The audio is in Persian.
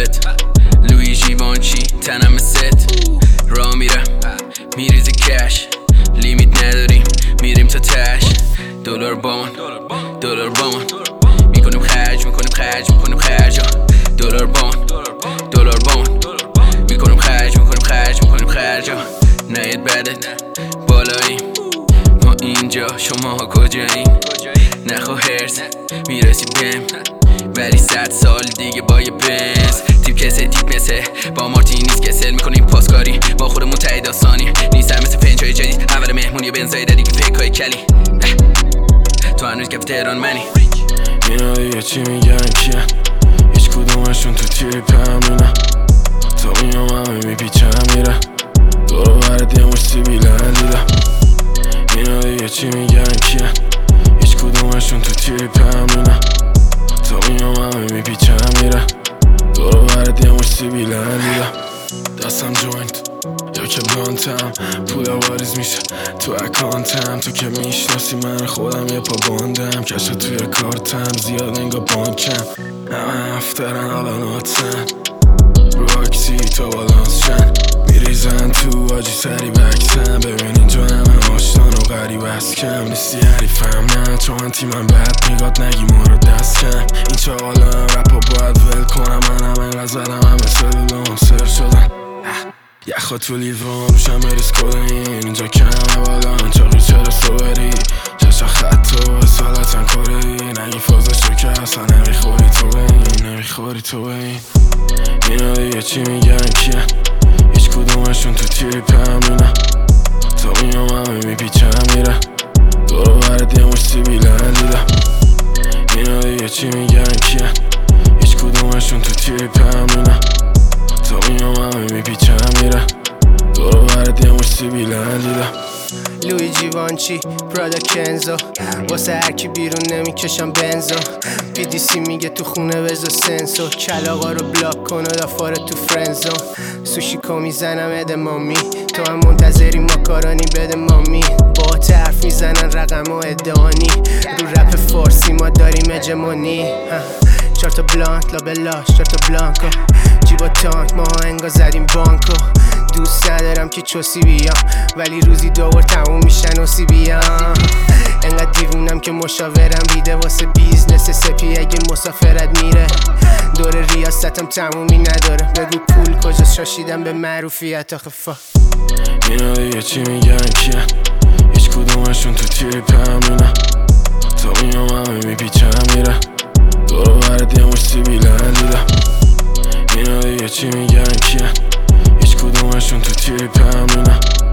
لبت لوی جیوانچی تنم ست را میرم میریزی کش لیمیت نداریم میریم تا تش دلار بامان میکنیم خرج دلار بامان میکنیم خرج نهید بدت بالاییم ما اینجا شما کجاییم نخوا هرس میرسی بهم ولی 100 سال دیگه با یه بنز تیپ مثه با مارتینیز کسل میکنیم پاسکاری با خودمون تایی داستانی نیستم مثل پنجای جدید اول مهمونی بنزایی دادی که فکرهای کلی تو هنوز گفت تهران منی اینا دیگه چی میگن کیه هیچ کدومشون تو تیپ همینه تا میام همه میپیچم میره دورو برد یه مش سیبیلن دیدم اینا دیگه چی میگن کیه هیچ کدومشون تو تیپ همینه تا میام همه میپیچم میره دورو برد یه مش سیبیلن دیدم دستم جوینت یا که بلانتم پولا واریز میشه تو اکانتم تو که میشناسی من خودم یه پا باندم کشه توی کارتم زیاد انگا بانکم همه افترن حالا ناتن رو اکسی تا بالانس شن میریزن تو آجی سری بکسن ببین اینجا همه آشتان و غریب از کم نیستی حریفم نه چون تیمم بد میگاد نگی ما رو دست کم این چاقالا هم رپا باید ول کنم من همه زدم همه سلولام سر شدن یخا تو لیوان روشم بریز کدین اینجا کمه بالان چاقی چرا صبری چشا خط و سالتن کاری نگی فازشو که اصلا نمیخوری تو به این اینا دیگه چی میگن کیه هیچ کدومشون تو تیپ همینه تا میام همه میپیچم میره دورو برد یه مش سیبیلن دیدم اینا دیگه چی میگن کیه هیچ کدومشون تو تیپ همینه تا میام همه میپیچم میره دورو برد یه مش سیبیلن دیدم لوی جیوانچی پرادا کنزو واسه هرکی بیرون نمیکشم بنزو PDC میگه تو خونه بزا سنسو کلاغا رو بلاک کن و دافاره تو فرنزون سوشیکو میزنم ادمامی تو هم منتظری ماکارانی بده مامی با حرف میزنن رقم و ادعانی رو رپ فارسی ما داریم اجمانی 4 تا بلانت لابلاش 4 تا بلانکو جیبا تانک ما انگا زدیم بانکو دوست ندارم که چوسی بیام ولی روزی 2 بار تموم میشن و سی بیام انقدر دیوونم که مشاورم بیده واسه بیزنس سپی اگه مسافرت میره دور ریاستم تمومی نداره بگو پول کجاست شاشیدم به معروفیت آخه اینا دیگه چی میگن کیه هیچ کدومشون تو تیپ همینه تا میام همه میپیچم میره دورو برد یه مش سیبیلن دیدم اینا دیگه چی میگن کیه هیچ کدومشون تو تیپ همینه